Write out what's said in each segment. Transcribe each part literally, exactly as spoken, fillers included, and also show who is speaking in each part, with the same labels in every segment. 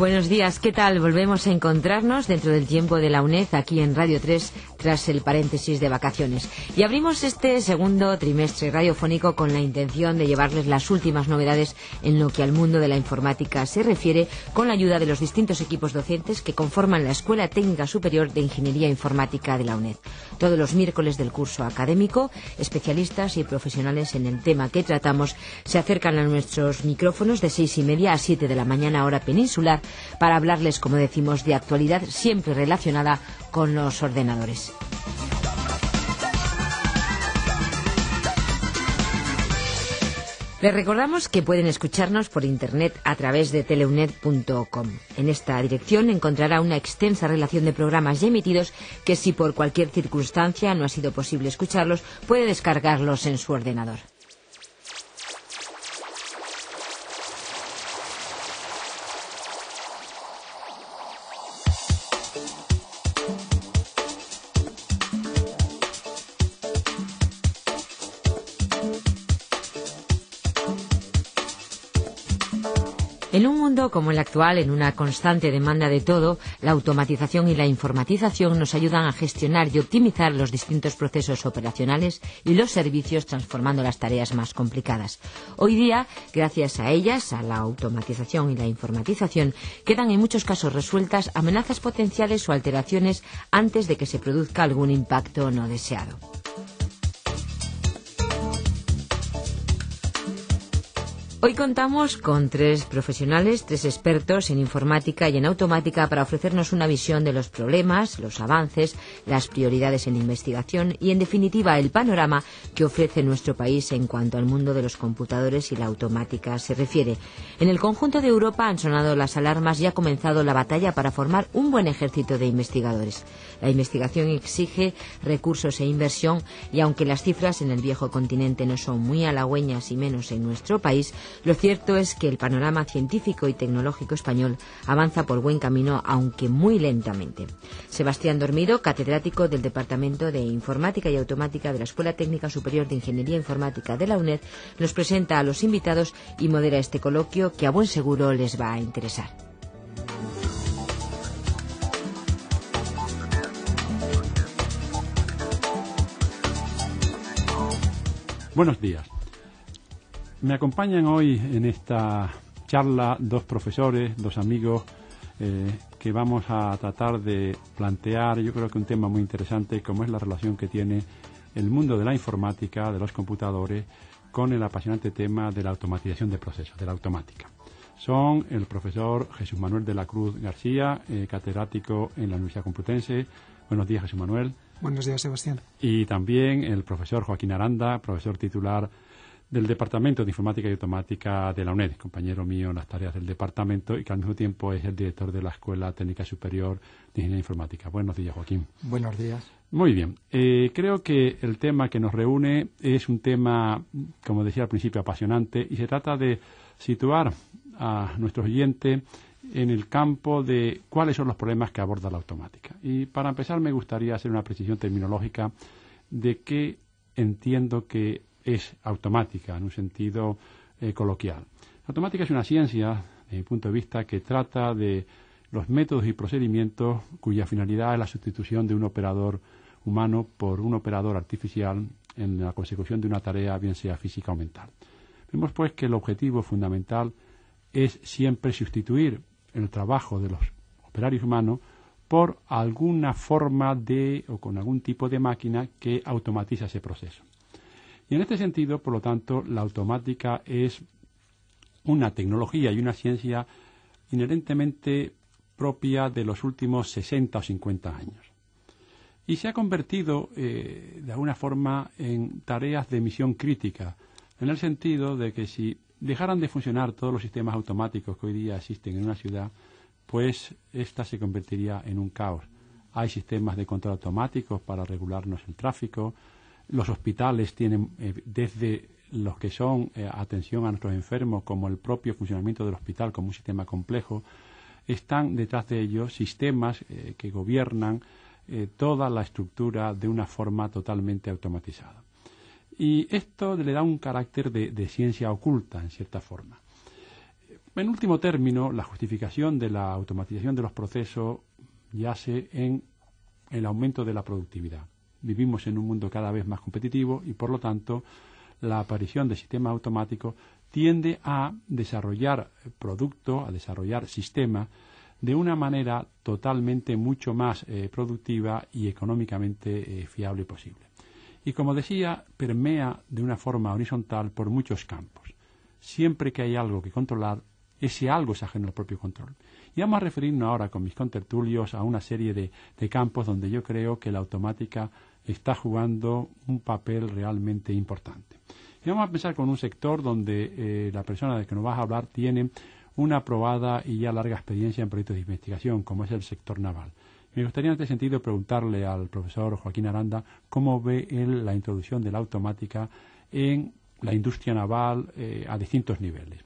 Speaker 1: Buenos días, ¿qué tal? Volvemos a encontrarnos dentro del tiempo de la UNED aquí en Radio tres tras el paréntesis de vacaciones. Y abrimos este segundo trimestre radiofónico con la intención de llevarles las últimas novedades en lo que al mundo de la informática se refiere, con la ayuda de los distintos equipos docentes que conforman la Escuela Técnica Superior de Ingeniería Informática de la UNED. Todos los miércoles del curso académico, especialistas y profesionales en el tema que tratamos se acercan a nuestros micrófonos de seis y media a siete de la mañana hora peninsular para hablarles, como decimos, de actualidad siempre relacionada con los ordenadores. Les recordamos que pueden escucharnos por internet a través de teleunet punto com. En esta dirección encontrará una extensa relación de programas ya emitidos que, si por cualquier circunstancia no ha sido posible escucharlos, puede descargarlos en su ordenador. En un mundo como el actual, en una constante demanda de todo, la automatización y la informatización nos ayudan a gestionar y optimizar los distintos procesos operacionales y los servicios, transformando las tareas más complicadas. Hoy día, gracias a ellas, a la automatización y la informatización, quedan en muchos casos resueltas amenazas potenciales o alteraciones antes de que se produzca algún impacto no deseado. Hoy contamos con tres profesionales, tres expertos en informática y en automática para ofrecernos una visión de los problemas, los avances, las prioridades en investigación y, en definitiva, el panorama que ofrece nuestro país en cuanto al mundo de los computadores y la automática se refiere. En el conjunto de Europa han sonado las alarmas y ha comenzado la batalla para formar un buen ejército de investigadores. La investigación exige recursos e inversión y, aunque las cifras en el viejo continente no son muy halagüeñas y menos en nuestro país, lo cierto es que el panorama científico y tecnológico español avanza por buen camino, aunque muy lentamente. Sebastián Dormido, catedrático del Departamento de Informática y Automática de la Escuela Técnica Superior de Ingeniería Informática de la UNED, nos presenta a los invitados y modera este coloquio que a buen seguro les va a interesar.
Speaker 2: Buenos días. Me acompañan hoy en esta charla dos profesores, dos amigos, eh, que vamos a tratar de plantear, yo creo que un tema muy interesante, como es la relación que tiene el mundo de la informática, de los computadores, con el apasionante tema de la automatización de procesos, de la automática. Son el profesor Jesús Manuel de la Cruz García, eh, catedrático en la Universidad Complutense. Buenos días, Jesús Manuel.
Speaker 3: Buenos días, Sebastián.
Speaker 2: Y también el profesor Joaquín Aranda, profesor titular del Departamento de Informática y Automática de la UNED, compañero mío en las tareas del departamento y que al mismo tiempo es el director de la Escuela Técnica Superior de Ingeniería Informática. Buenos días, Joaquín.
Speaker 3: Buenos días.
Speaker 2: Muy bien. Eh, creo que el tema que nos reúne es un tema, como decía al principio, apasionante, y se trata de situar a nuestros oyentes en el campo de cuáles son los problemas que aborda la automática. Y para empezar me gustaría hacer una precisión terminológica de qué entiendo que es automática en un sentido eh, coloquial. La automática es una ciencia, desde mi punto de vista, que trata de los métodos y procedimientos cuya finalidad es la sustitución de un operador humano por un operador artificial en la consecución de una tarea, bien sea física o mental. Vemos pues que el objetivo fundamental es siempre sustituir el trabajo de los operarios humanos por alguna forma de o con algún tipo de máquina que automatiza ese proceso. Y en este sentido, por lo tanto, la automática es una tecnología y una ciencia inherentemente propia de los últimos sesenta o cincuenta años. Y se ha convertido, eh, de alguna forma, en tareas de misión crítica, en el sentido de que si dejaran de funcionar todos los sistemas automáticos que hoy día existen en una ciudad, pues ésta se convertiría en un caos. Hay sistemas de control automáticos para regularnos el tráfico. Los hospitales tienen, eh, desde los que son eh, atención a nuestros enfermos, como el propio funcionamiento del hospital como un sistema complejo, están detrás de ellos sistemas eh, que gobiernan eh, toda la estructura de una forma totalmente automatizada. Y esto le da un carácter de, de ciencia oculta, en cierta forma. En último término, la justificación de la automatización de los procesos yace en el aumento de la productividad. Vivimos en un mundo cada vez más competitivo y, por lo tanto, la aparición de sistemas automáticos tiende a desarrollar productos, a desarrollar sistemas de una manera totalmente mucho más eh, productiva y económicamente eh, fiable posible. Y como decía, permea de una forma horizontal por muchos campos. Siempre que hay algo que controlar, ese algo es ajeno al propio control. Y vamos a referirnos ahora con mis contertulios a una serie de, de campos donde yo creo que la automática está jugando un papel realmente importante. Y vamos a pensar con un sector donde eh, la persona de que nos vas a hablar tiene una aprobada y ya larga experiencia en proyectos de investigación, como es el sector naval. Me gustaría en este sentido preguntarle al profesor Joaquín Aranda cómo ve él la introducción de la automática en la industria naval eh, a distintos niveles.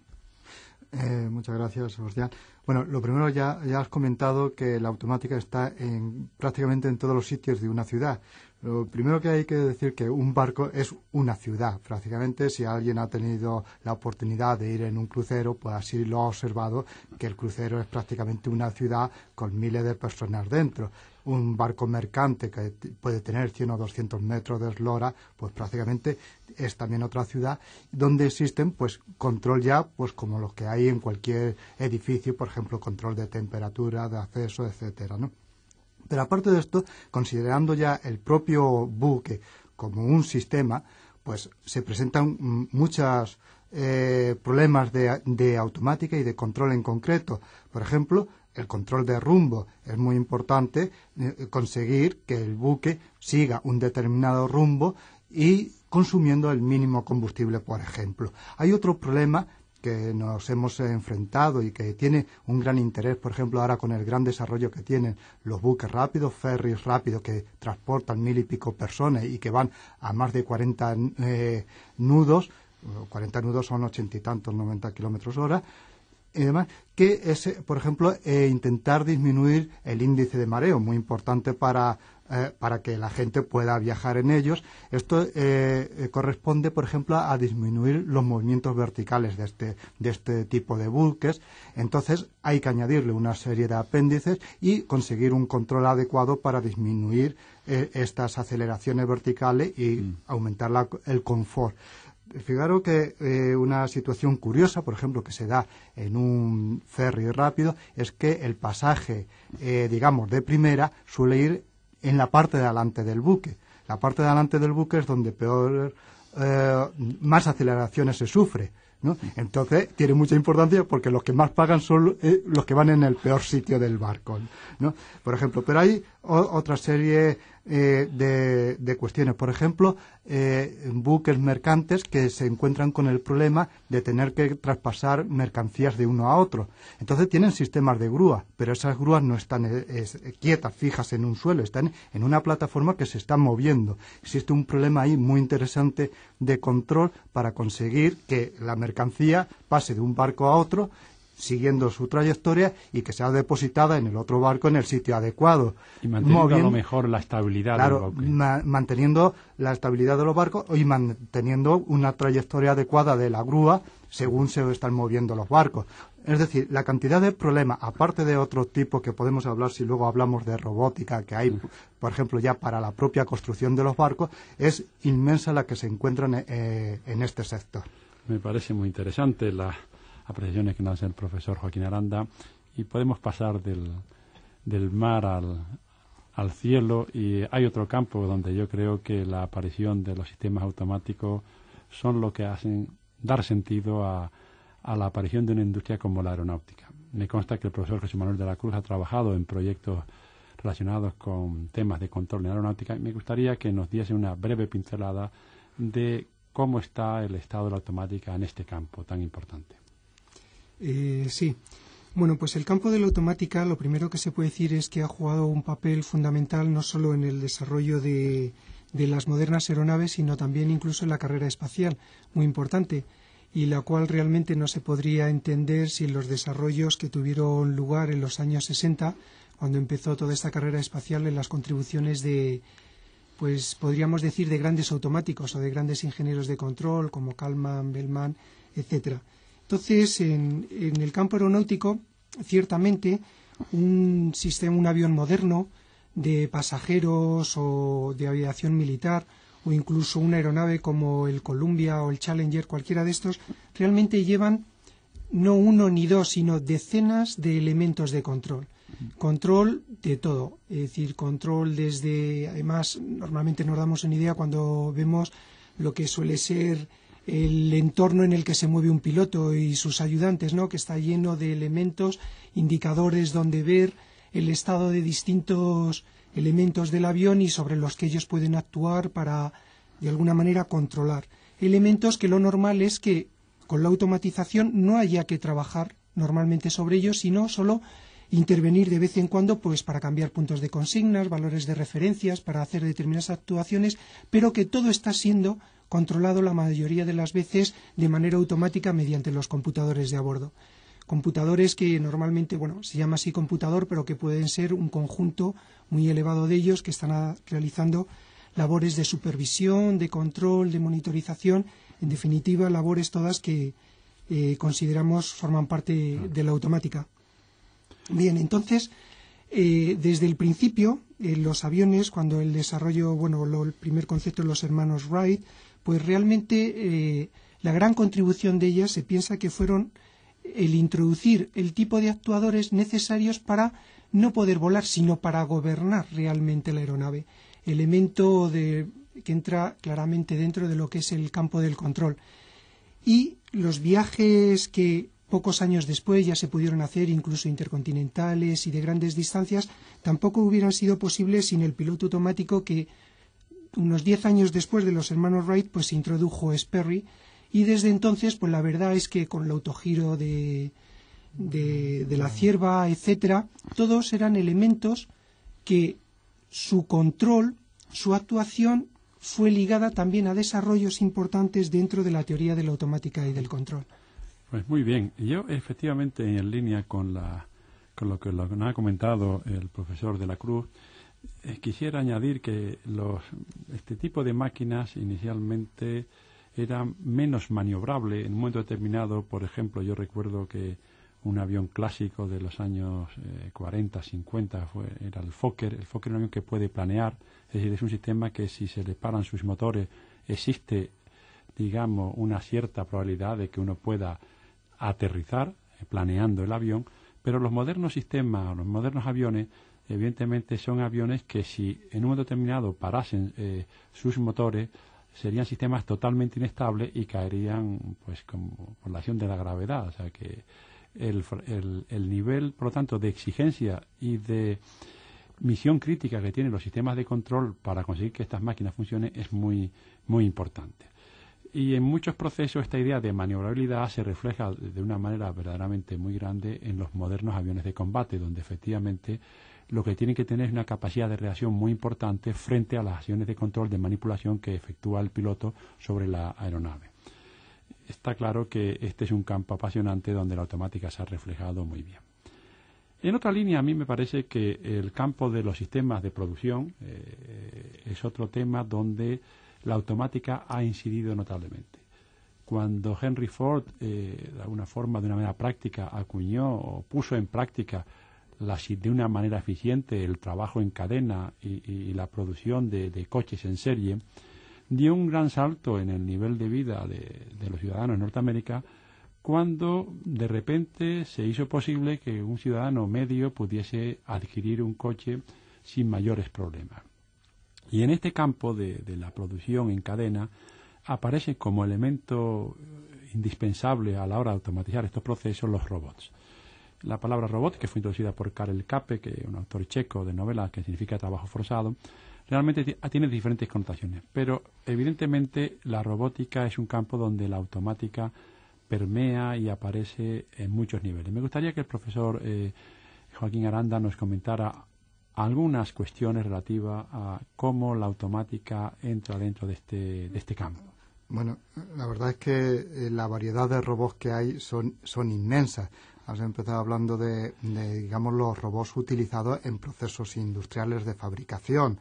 Speaker 3: Eh, muchas gracias, Sebastián. Bueno, lo primero, ya, ya has comentado que la automática está en, prácticamente en todos los sitios de una ciudad. Lo primero que hay que decir que un barco es una ciudad. Prácticamente, si alguien ha tenido la oportunidad de ir en un crucero, pues así lo ha observado, que el crucero es prácticamente una ciudad con miles de personas dentro. Un barco mercante que puede tener cien o doscientos metros de eslora, pues prácticamente es también otra ciudad donde existen pues control ya, pues como los que hay en cualquier edificio, por ejemplo, control de temperatura, de acceso, etcétera, ¿no? Pero aparte de esto, considerando ya el propio buque como un sistema, pues se presentan muchos eh, problemas de, de automática y de control en concreto. Por ejemplo, el control de rumbo. Es muy importante eh, conseguir que el buque siga un determinado rumbo y consumiendo el mínimo combustible, por ejemplo. Hay otro problema que nos hemos enfrentado y que tiene un gran interés, por ejemplo, ahora con el gran desarrollo que tienen los buques rápidos, ferries rápidos que transportan mil y pico personas y que van a más de cuarenta eh, nudos, cuarenta nudos son ochenta y tantos, noventa kilómetros hora, y demás, que es, por ejemplo, eh, intentar disminuir el índice de mareo, muy importante para, eh, para que la gente pueda viajar en ellos. Esto eh, eh, corresponde, por ejemplo, a disminuir los movimientos verticales de este, de este tipo de buques. Entonces, hay que añadirle una serie de apéndices y conseguir un control adecuado para disminuir eh, estas aceleraciones verticales y mm. aumentar la, el confort. Fijaros que eh, una situación curiosa, por ejemplo, que se da en un ferry rápido, es que el pasaje, eh, digamos, de primera suele ir en la parte de delante del buque. La parte de delante del buque es donde peor, eh, más aceleraciones se sufre, ¿no? Entonces, tiene mucha importancia porque los que más pagan son eh, los que van en el peor sitio del barco, ¿no? Por ejemplo, pero hay o, otra serie eh, de, de cuestiones. Por ejemplo, eh, buques mercantes que se encuentran con el problema de tener que traspasar mercancías de uno a otro. Entonces, tienen sistemas de grúa, pero esas grúas no están eh, es, quietas, fijas en un suelo, están en una plataforma que se está moviendo. Existe un problema ahí muy interesante de control para conseguir que la mercancía pase de un barco a otro siguiendo su trayectoria y que sea depositada en el otro barco en el sitio adecuado.
Speaker 2: Y manteniendo moviendo, a lo mejor la estabilidad
Speaker 3: claro,
Speaker 2: del buque.
Speaker 3: Ma manteniendo la estabilidad de los barcos y manteniendo una trayectoria adecuada de la grúa según se están moviendo los barcos. Es decir, la cantidad de problemas, aparte de otros tipos que podemos hablar si luego hablamos de robótica, que hay, por ejemplo, ya para la propia construcción de los barcos, es inmensa la que se encuentra en, eh, en este sector.
Speaker 2: Me parece muy interesante la apreciaciones que nos hace el profesor Joaquín Aranda, y podemos pasar del, del mar al, al cielo, y hay otro campo donde yo creo que la aparición de los sistemas automáticos son lo que hacen dar sentido a, a la aparición de una industria como la aeronáutica. Me consta que el profesor Jesús Manuel de la Cruz ha trabajado en proyectos relacionados con temas de control en aeronáutica, y me gustaría que nos diese una breve pincelada de cómo está el estado de la automática en este campo tan importante.
Speaker 4: Eh, sí. Bueno, pues el campo de la automática, lo primero que se puede decir es que ha jugado un papel fundamental no solo en el desarrollo de, de las modernas aeronaves, sino también incluso en la carrera espacial, muy importante, y la cual realmente no se podría entender sin los desarrollos que tuvieron lugar en los años sesenta, cuando empezó toda esta carrera espacial, en las contribuciones de, pues podríamos decir, de grandes automáticos o de grandes ingenieros de control, como Kalman, Bellman, etcétera. Entonces, en, en el campo aeronáutico, ciertamente, un sistema, un avión moderno de pasajeros o de aviación militar, o incluso una aeronave como el Columbia o el Challenger, cualquiera de estos, realmente llevan no uno ni dos, sino decenas de elementos de control. Control de todo, es decir, control desde, además, normalmente nos damos una idea cuando vemos lo que suele ser el entorno en el que se mueve un piloto y sus ayudantes, ¿no?, que está lleno de elementos, indicadores donde ver el estado de distintos elementos del avión y sobre los que ellos pueden actuar para, de alguna manera, controlar. Elementos que lo normal es que con la automatización no haya que trabajar normalmente sobre ellos, sino solo intervenir de vez en cuando pues para cambiar puntos de consignas, valores de referencias, para hacer determinadas actuaciones, pero que todo está siendo controlado la mayoría de las veces de manera automática mediante los computadores de a bordo. Computadores que normalmente, bueno, se llama así computador, pero que pueden ser un conjunto muy elevado de ellos que están a, realizando labores de supervisión, de control, de monitorización, en definitiva, labores todas que eh, consideramos forman parte de la automática. Bien, entonces, eh, desde el principio, eh, los aviones, cuando el desarrollo, bueno, lo, el primer concepto de los hermanos Wright, pues realmente eh, la gran contribución de ellas se piensa que fueron el introducir el tipo de actuadores necesarios para no poder volar, sino para gobernar realmente la aeronave. Elemento de, que entra claramente dentro de lo que es el campo del control. Y los viajes que pocos años después ya se pudieron hacer, incluso intercontinentales y de grandes distancias, tampoco hubieran sido posibles sin el piloto automático que unos diez años después de los hermanos Wright pues se introdujo Sperry, y desde entonces pues la verdad es que con el autogiro de, de, de la cierva, etcétera, todos eran elementos que su control, su actuación fue ligada también a desarrollos importantes dentro de la teoría de la automática y del control.
Speaker 2: Pues muy bien. Yo, efectivamente, en línea con, la, con lo que lo que nos ha comentado el profesor de la Cruz, eh, quisiera añadir que los, este tipo de máquinas inicialmente eran menos maniobrables en un momento determinado. Por ejemplo, yo recuerdo que un avión clásico de los años eh, cuarenta, cincuenta fue, era el Fokker. El Fokker es un avión que puede planear, es decir, es un sistema que si se le paran sus motores existe, digamos, una cierta probabilidad de que uno pueda aterrizar eh, planeando el avión, pero los modernos sistemas, los modernos aviones, evidentemente son aviones que si en un momento determinado parasen eh, sus motores, serían sistemas totalmente inestables y caerían pues como por la acción de la gravedad. O sea que el, el, el nivel, por lo tanto, de exigencia y de misión crítica que tienen los sistemas de control para conseguir que estas máquinas funcionen es muy, muy importante. Y en muchos procesos esta idea de maniobrabilidad se refleja de una manera verdaderamente muy grande en los modernos aviones de combate, donde efectivamente lo que tienen que tener es una capacidad de reacción muy importante frente a las acciones de control, de manipulación que efectúa el piloto sobre la aeronave. Está claro que este es un campo apasionante donde la automática se ha reflejado muy bien. En otra línea, a mí me parece que el campo de los sistemas de producción eh, es otro tema donde la automática ha incidido notablemente. Cuando Henry Ford, eh, de alguna forma, de una manera práctica, acuñó o puso en práctica la, de una manera eficiente el trabajo en cadena y, y la producción de, de coches en serie, dio un gran salto en el nivel de vida de, de los ciudadanos en Norteamérica cuando de repente se hizo posible que un ciudadano medio pudiese adquirir un coche sin mayores problemas. Y en este campo de, de la producción en cadena aparece como elemento indispensable a la hora de automatizar estos procesos los robots. La palabra robot, que fue introducida por Karel Čapek, que es un autor checo de novela que significa trabajo forzado, realmente tiene diferentes connotaciones. Pero evidentemente la robótica es un campo donde la automática permea y aparece en muchos niveles. Me gustaría que el profesor eh, Joaquín Aranda nos comentara algunas cuestiones relativas a cómo la automática entra dentro de este, de este campo.
Speaker 3: Bueno, la verdad es que eh, la variedad de robots que hay son, son inmensas. Has empezado hablando de, de, digamos, los robots utilizados en procesos industriales de fabricación.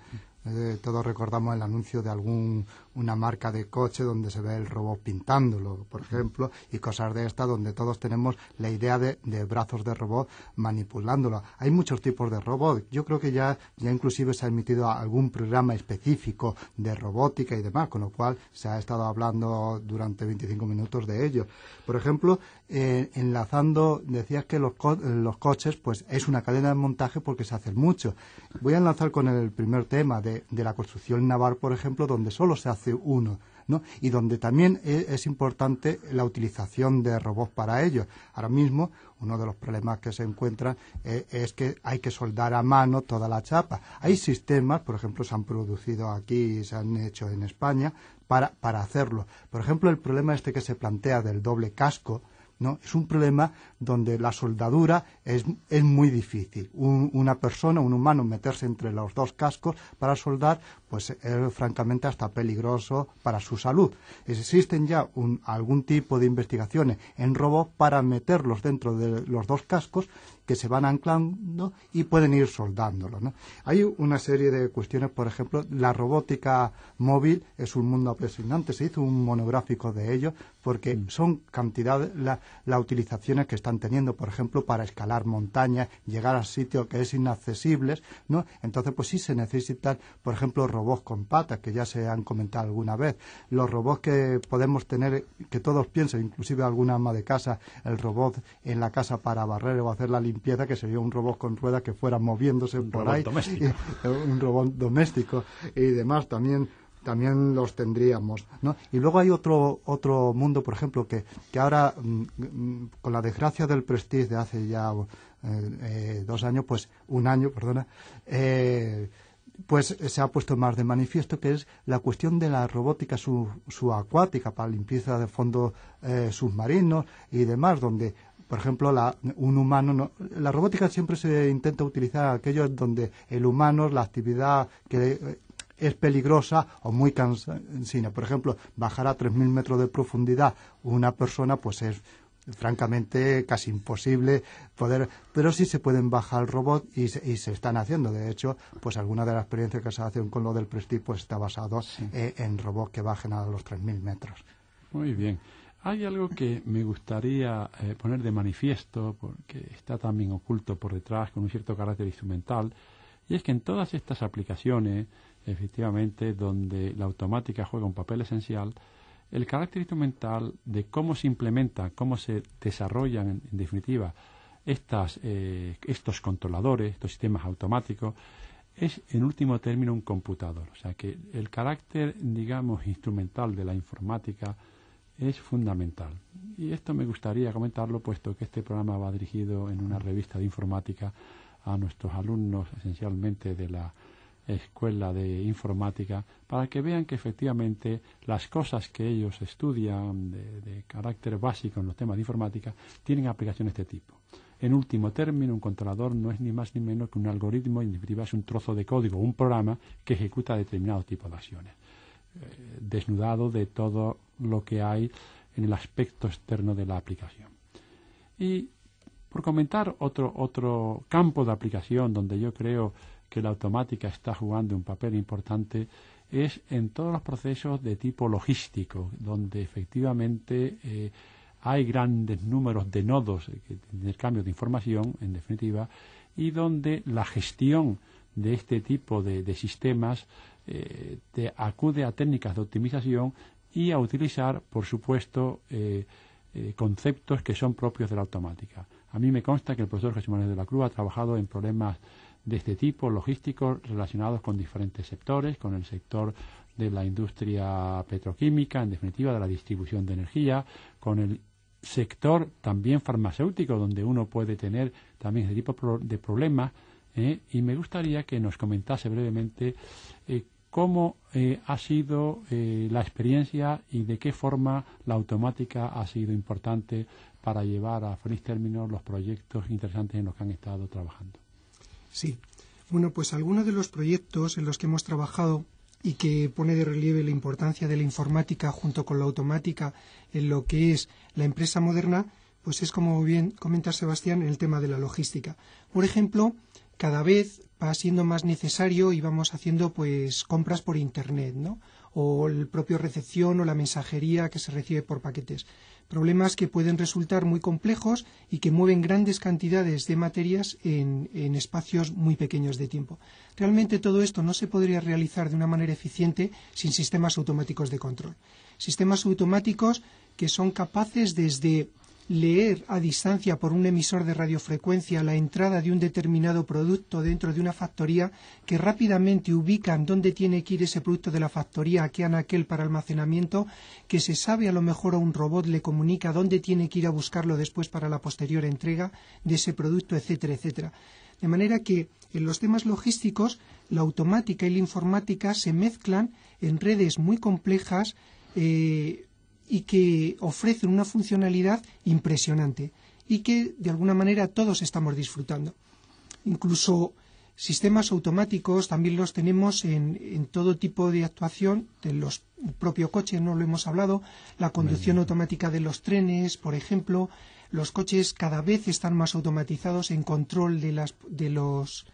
Speaker 3: Eh, todos recordamos el anuncio de algún una marca de coche donde se ve el robot pintándolo, por ejemplo, y cosas de estas donde todos tenemos la idea de, de brazos de robot manipulándolo. Hay muchos tipos de robot. Yo creo que ya, ya inclusive se ha emitido algún programa específico de robótica y demás, con lo cual se ha estado hablando durante veinticinco minutos de ello. Por ejemplo, eh, enlazando, decías que los, co los coches, pues es una cadena de montaje porque se hace mucho. Voy a enlazar con el primer tema de, de la construcción naval, por ejemplo, donde solo se hace uno, ¿no? Y donde también es, es importante la utilización de robots para ello. Ahora mismo, uno de los problemas que se encuentran eh, es que hay que soldar a mano toda la chapa. Hay sistemas, por ejemplo, se han producido aquí y se han hecho en España para, para hacerlo. Por ejemplo, el problema este que se plantea del doble casco, ¿no? Es un problema donde la soldadura es, es muy difícil. Un, una persona, un humano, meterse entre los dos cascos para soldar, pues es francamente hasta peligroso para su salud. Existen ya un, algún tipo de investigaciones en robots para meterlos dentro de los dos cascos que se van anclando y pueden ir soldándolo, ¿no? Hay una serie de cuestiones, por ejemplo, la robótica móvil es un mundo apasionante. Se hizo un monográfico de ello porque son cantidad la, las utilizaciones que están teniendo, por ejemplo, para escalar montañas, llegar a sitios que es inaccesibles, ¿no? Entonces, pues sí se necesitan, por ejemplo, robots con patas, que ya se han comentado alguna vez. Los robots que podemos tener, que todos piensen, inclusive alguna ama de casa, el robot en la casa para barrer o hacer la limpieza, que sería un robot con ruedas que fuera moviéndose
Speaker 2: un
Speaker 3: por
Speaker 2: robot
Speaker 3: ahí.
Speaker 2: Doméstico.
Speaker 3: Y, un robot doméstico y demás también. también los tendríamos, ¿no? Y luego hay otro otro mundo, por ejemplo, que, que ahora, mmm, con la desgracia del Prestige de hace ya eh, eh, dos años, pues un año, perdona, eh, pues se ha puesto más de manifiesto, que es la cuestión de la robótica sub, subacuática para limpieza de fondos eh, submarinos y demás, donde por ejemplo, la, un humano, no, la robótica siempre se intenta utilizar aquello donde el humano, la actividad que es peligrosa o muy cansina. Por ejemplo, bajar a tres mil metros de profundidad una persona, pues es francamente casi imposible poder, pero sí se pueden bajar robots y se, y se están haciendo. De hecho, pues alguna de las experiencias que se hacen con lo del Prestige pues está basado sí. eh, en robots que bajen a los tres mil metros.
Speaker 2: Muy bien. Hay algo que me gustaría eh, poner de manifiesto, porque está también oculto por detrás con un cierto carácter instrumental, y es que en todas estas aplicaciones, efectivamente, donde la automática juega un papel esencial, el carácter instrumental de cómo se implementa, cómo se desarrollan, en, en definitiva, estas, eh, estos controladores, estos sistemas automáticos, es en último término un computador. O sea que el carácter, digamos, instrumental de la informática es fundamental. Y esto me gustaría comentarlo, puesto que este programa va dirigido en una revista de informática a nuestros alumnos, esencialmente de la Escuela de Informática, para que vean que efectivamente las cosas que ellos estudian de, de carácter básico en los temas de informática tienen aplicaciones de este tipo. En último término, un controlador no es ni más ni menos que un algoritmo, en definitiva es un trozo de código, un programa que ejecuta determinados tipos de acciones, eh, desnudado de todo lo que hay en el aspecto externo de la aplicación. Y por comentar otro, otro campo de aplicación donde yo creo que la automática está jugando un papel importante es en todos los procesos de tipo logístico, donde efectivamente eh, hay grandes números de nodos de intercambio de información, en definitiva, y donde la gestión de este tipo de, de sistemas eh, te acude a técnicas de optimización y a utilizar, por supuesto, eh, eh, conceptos que son propios de la automática. A mí me consta que el profesor Jesús Manuel de la Cruz ha trabajado en problemas de este tipo, logísticos, relacionados con diferentes sectores, con el sector de la industria petroquímica, en definitiva, de la distribución de energía, con el sector también farmacéutico, donde uno puede tener también este tipo de problemas, ¿eh? Y me gustaría que nos comentase brevemente eh, cómo eh, ha sido eh, la experiencia y de qué forma la automática ha sido importante para llevar a feliz término los proyectos interesantes en los que han estado trabajando.
Speaker 4: Sí. Bueno, pues algunos de los proyectos en los que hemos trabajado y que pone de relieve la importancia de la informática junto con la automática en lo que es la empresa moderna, pues es, como bien comenta Sebastián, el tema de la logística. Por ejemplo, cada vez va siendo más necesario y vamos haciendo pues compras por internet, ¿no? O el propio recepción o la mensajería que se recibe por paquetes. Problemas que pueden resultar muy complejos y que mueven grandes cantidades de materias en, en espacios muy pequeños de tiempo. Realmente todo esto no se podría realizar de una manera eficiente sin sistemas automáticos de control. Sistemas automáticos que son capaces desde leer a distancia por un emisor de radiofrecuencia la entrada de un determinado producto dentro de una factoría, que rápidamente ubican dónde tiene que ir ese producto de la factoría, a qué anaquel para almacenamiento, que se sabe a lo mejor a un robot le comunica dónde tiene que ir a buscarlo después para la posterior entrega de ese producto, etcétera, etcétera. De manera que en los temas logísticos la automática y la informática se mezclan en redes muy complejas eh, y que ofrecen una funcionalidad impresionante y que de alguna manera todos estamos disfrutando. Incluso sistemas automáticos también los tenemos en, en todo tipo de actuación, de los propios coches, no lo hemos hablado, la conducción automática de los trenes, por ejemplo. Los coches cada vez están más automatizados en control de las de los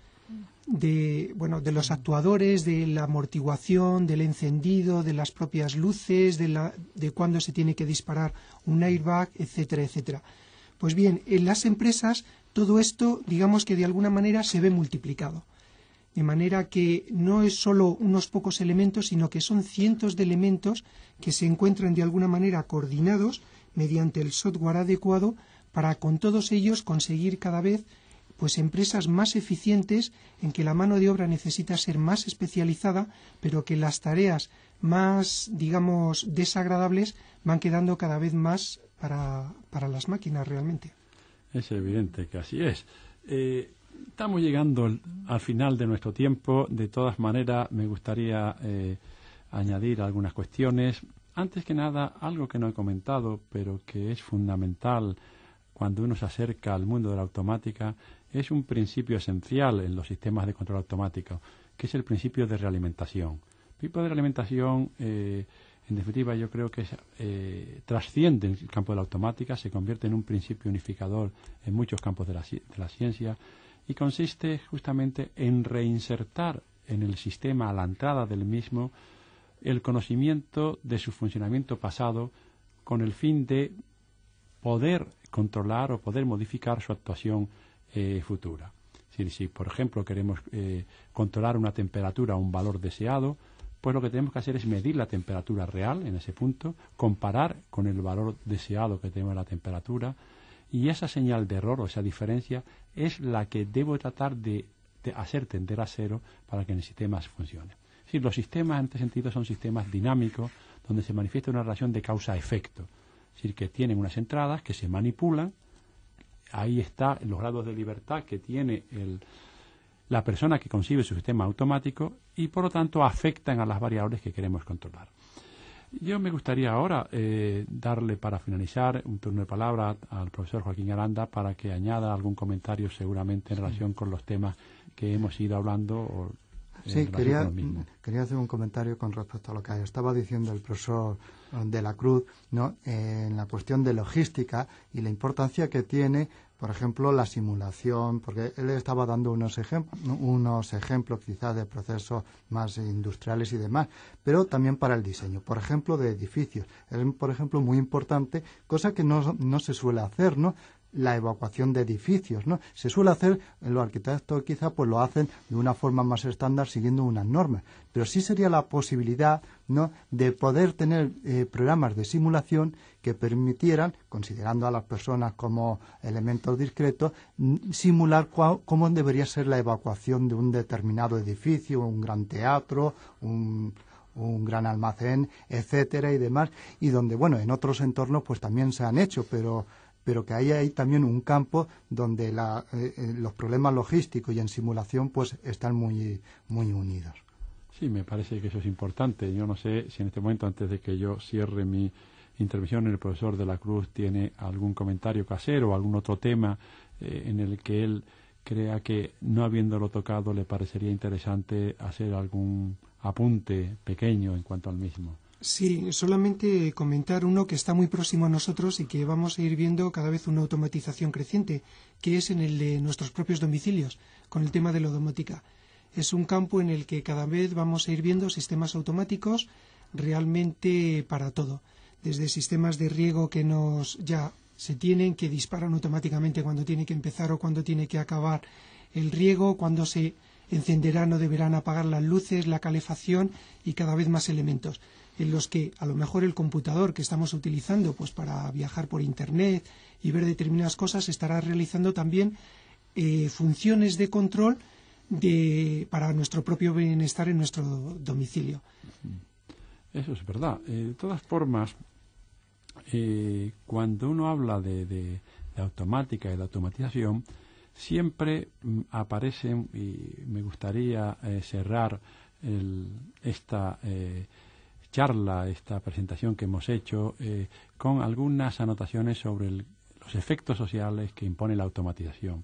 Speaker 4: de bueno de los actuadores, de la amortiguación, del encendido, de las propias luces, de la de cuándo se tiene que disparar un airbag, etcétera, etcétera. Pues bien, en las empresas todo esto, digamos que de alguna manera se ve multiplicado. De manera que no es solo unos pocos elementos, sino que son cientos de elementos que se encuentran de alguna manera coordinados mediante el software adecuado para con todos ellos conseguir cada vez pues empresas más eficientes, en que la mano de obra necesita ser más especializada, pero que las tareas más, digamos, desagradables van quedando cada vez más para, para las máquinas realmente.
Speaker 2: Es evidente que así es. Eh, estamos llegando al final de nuestro tiempo. De todas maneras, me gustaría eh, añadir algunas cuestiones. Antes que nada, algo que no he comentado, pero que es fundamental cuando uno se acerca al mundo de la automática, es un principio esencial en los sistemas de control automático, que es el principio de realimentación. El principio de realimentación, eh, en definitiva, yo creo que es, eh, trasciende el campo de la automática, se convierte en un principio unificador en muchos campos de la, de la ciencia y consiste justamente en reinsertar en el sistema, a la entrada del mismo, el conocimiento de su funcionamiento pasado con el fin de poder controlar o poder modificar su actuación eh, futura. Si, si, por ejemplo, queremos eh, controlar una temperatura a un valor deseado, pues lo que tenemos que hacer es medir la temperatura real en ese punto, comparar con el valor deseado que tenemos la temperatura, y esa señal de error o esa diferencia es la que debo tratar de, de hacer tender a cero para que el sistema funcione. Sí, los sistemas en este sentido son sistemas dinámicos donde se manifiesta una relación de causa-efecto. Es decir, que tienen unas entradas que se manipulan, ahí está los grados de libertad que tiene el, la persona que concibe su sistema automático y por lo tanto afectan a las variables que queremos controlar. Yo me gustaría ahora eh, darle para finalizar un turno de palabra al profesor Joaquín Aranda para que añada algún comentario seguramente en sí. relación con los temas que hemos ido hablando. O,
Speaker 3: Sí, quería, quería hacer un comentario con respecto a lo que estaba diciendo el profesor de la Cruz, ¿no? Eh, en la cuestión de logística y la importancia que tiene, por ejemplo, la simulación, porque él estaba dando unos, ejem unos ejemplos quizás de procesos más industriales y demás, pero también para el diseño, por ejemplo, de edificios. Es, por ejemplo, muy importante, cosa que no, no se suele hacer, ¿no? La evacuación de edificios, ¿no? Se suele hacer, los arquitectos quizá pues lo hacen de una forma más estándar siguiendo unas normas, pero sí sería la posibilidad, ¿no?, de poder tener eh, programas de simulación que permitieran, considerando a las personas como elementos discretos, simular cuál, cómo debería ser la evacuación de un determinado edificio, un gran teatro, un un gran almacén, etcétera y demás, y donde, bueno, en otros entornos pues también se han hecho, pero pero que ahí hay también un campo donde la, eh, los problemas logísticos y en simulación pues están muy, muy unidos.
Speaker 2: Sí, me parece que eso es importante. Yo no sé si en este momento, antes de que yo cierre mi intervención, el profesor de la Cruz tiene algún comentario que hacer o algún otro tema eh, en el que él crea que, no habiéndolo tocado, le parecería interesante hacer algún apunte pequeño en cuanto al mismo.
Speaker 4: Sí, solamente comentar uno que está muy próximo a nosotros y que vamos a ir viendo cada vez una automatización creciente, que es en el de nuestros propios domicilios, con el tema de la domótica. Es un campo en el que cada vez vamos a ir viendo sistemas automáticos realmente para todo, desde sistemas de riego que nos ya se tienen, que disparan automáticamente cuando tiene que empezar o cuando tiene que acabar el riego, cuando se encenderán o deberán apagar las luces, la calefacción y cada vez más elementos, en los que a lo mejor el computador que estamos utilizando pues para viajar por internet y ver determinadas cosas estará realizando también eh, funciones de control de, para nuestro propio bienestar en nuestro domicilio.
Speaker 2: Eso es verdad. Eh, de todas formas, eh, cuando uno habla de, de, de automática y de automatización, siempre mm, aparecen, y me gustaría eh, cerrar el, esta eh, charla, esta presentación que hemos hecho, eh, con algunas anotaciones sobre el, los efectos sociales que impone la automatización.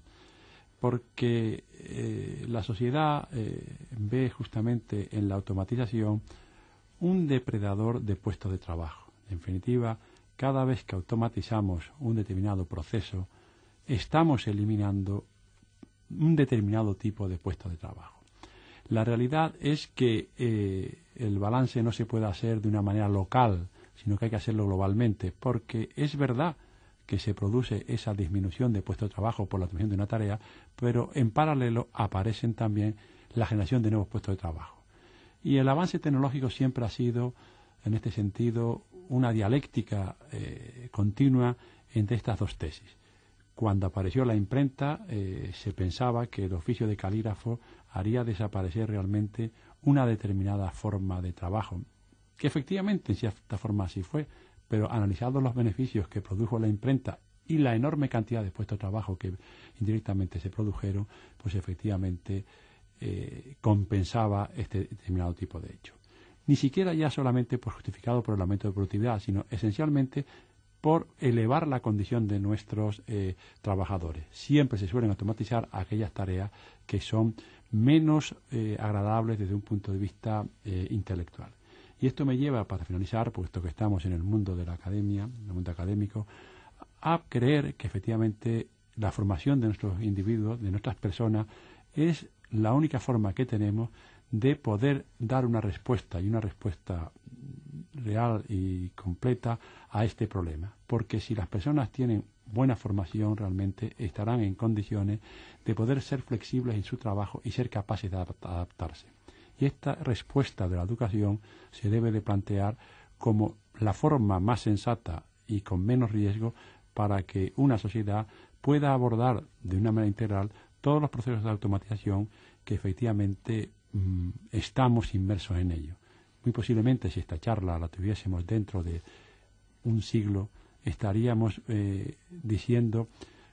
Speaker 2: Porque eh, la sociedad eh, ve justamente en la automatización un depredador de puestos de trabajo. En definitiva, cada vez que automatizamos un determinado proceso, estamos eliminando un determinado tipo de puestos de trabajo. La realidad es que eh, el balance no se puede hacer de una manera local, sino que hay que hacerlo globalmente, porque es verdad que se produce esa disminución de puestos de trabajo por la automatización de una tarea, pero en paralelo aparecen también la generación de nuevos puestos de trabajo. Y el avance tecnológico siempre ha sido, en este sentido, una dialéctica eh, continua entre estas dos tesis. Cuando apareció la imprenta, eh, se pensaba que el oficio de calígrafo haría desaparecer realmente una determinada forma de trabajo, que efectivamente en cierta forma así fue, pero analizados los beneficios que produjo la imprenta y la enorme cantidad de puestos de trabajo que indirectamente se produjeron, pues efectivamente eh, compensaba este determinado tipo de hecho. Ni siquiera ya solamente por justificado por el aumento de productividad, sino esencialmente por elevar la condición de nuestros eh, trabajadores. Siempre se suelen automatizar aquellas tareas que son menos eh, agradables desde un punto de vista eh, intelectual. Y esto me lleva, para finalizar, puesto que estamos en el mundo de la academia, en el mundo académico, a creer que efectivamente la formación de nuestros individuos, de nuestras personas, es la única forma que tenemos de poder dar una respuesta, y una respuesta real y completa a este problema. Porque si las personas tienen buena formación, realmente estarán en condiciones de poder ser flexibles en su trabajo y ser capaces de adaptarse. Y esta respuesta de la educación se debe de plantear como la forma más sensata y con menos riesgo para que una sociedad pueda abordar de una manera integral todos los procesos de automatización que efectivamente mmm, estamos inmersos en ello. Muy posiblemente, si esta charla la tuviésemos dentro de un siglo, estaríamos eh, diciendo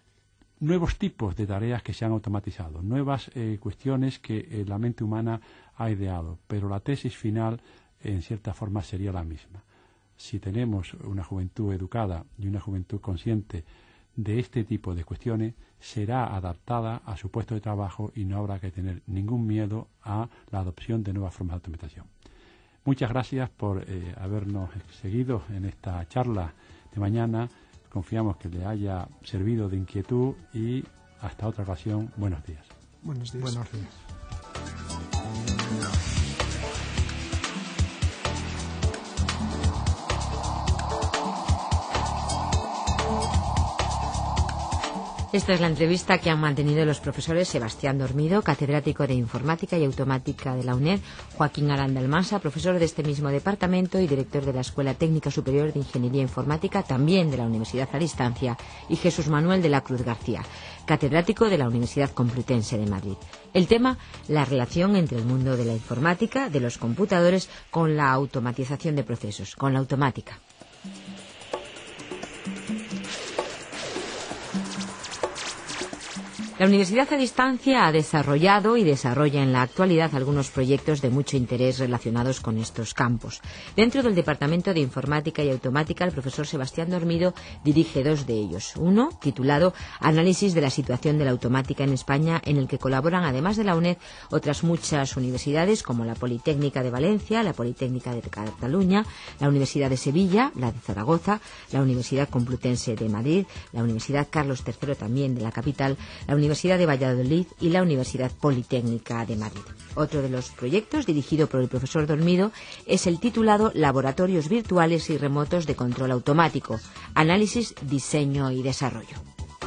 Speaker 2: nuevos tipos de tareas que se han automatizado, nuevas eh, cuestiones que eh, la mente humana ha ideado, pero la tesis final, en cierta forma, sería la misma. Si tenemos una juventud educada y una juventud consciente de este tipo de cuestiones, será adaptada a su puesto de trabajo y no habrá que tener ningún miedo a la adopción de nuevas formas de automatización. Muchas gracias por eh, habernos seguido en esta charla de mañana. Confiamos que le haya servido de inquietud y hasta otra ocasión. Buenos días.
Speaker 4: Buenos días.
Speaker 3: Buenos días.
Speaker 1: Esta es la entrevista que han mantenido los profesores Sebastián Dormido, catedrático de Informática y Automática de la UNED, Joaquín Aranda Almansa, profesor de este mismo departamento y director de la Escuela Técnica Superior de Ingeniería Informática, también de la Universidad a Distancia, y Jesús Manuel de la Cruz García, catedrático de la Universidad Complutense de Madrid. El tema, la relación entre el mundo de la informática, de los computadores, con la automatización de procesos, con la automática. La Universidad a Distancia ha desarrollado y desarrolla en la actualidad algunos proyectos de mucho interés relacionados con estos campos. Dentro del Departamento de Informática y Automática, el profesor Sebastián Dormido dirige dos de ellos. Uno, titulado Análisis de la situación de la automática en España, en el que colaboran, además de la UNED, otras muchas universidades como la Politécnica de Valencia, la Politécnica de Cataluña, la Universidad de Sevilla, la de Zaragoza, la Universidad Complutense de Madrid, la Universidad Carlos tercero también de la capital, la Universidad de Valladolid y la Universidad Politécnica de Madrid. Otro de los proyectos, dirigido por el profesor Dormido, es el titulado Laboratorios Virtuales y Remotos de Control Automático, Análisis, Diseño y Desarrollo.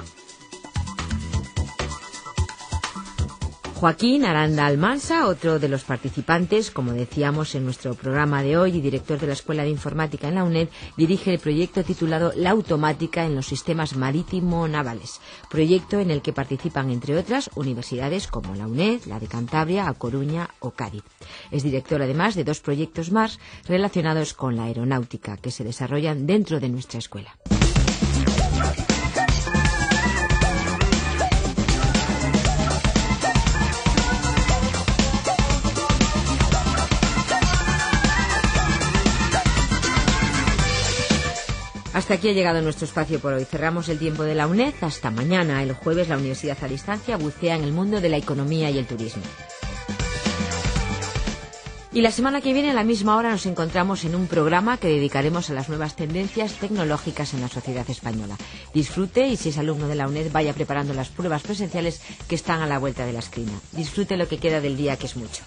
Speaker 1: Joaquín Aranda Almansa, otro de los participantes, como decíamos en nuestro programa de hoy, y director de la Escuela de Informática en la UNED, dirige el proyecto titulado La Automática en los Sistemas Marítimo-Navales, proyecto en el que participan, entre otras, universidades como la UNED, la de Cantabria, A Coruña o Cádiz. Es director, además, de dos proyectos más relacionados con la aeronáutica, que se desarrollan dentro de nuestra escuela. Hasta aquí ha llegado nuestro espacio por hoy. Cerramos el tiempo de la UNED. Hasta mañana. El jueves, la Universidad a Distancia bucea en el mundo de la economía y el turismo. Y la semana que viene, a la misma hora, nos encontramos en un programa que dedicaremos a las nuevas tendencias tecnológicas en la sociedad española. Disfrute, y si es alumno de la UNED, vaya preparando las pruebas presenciales que están a la vuelta de la esquina. Disfrute lo que queda del día, que es mucho.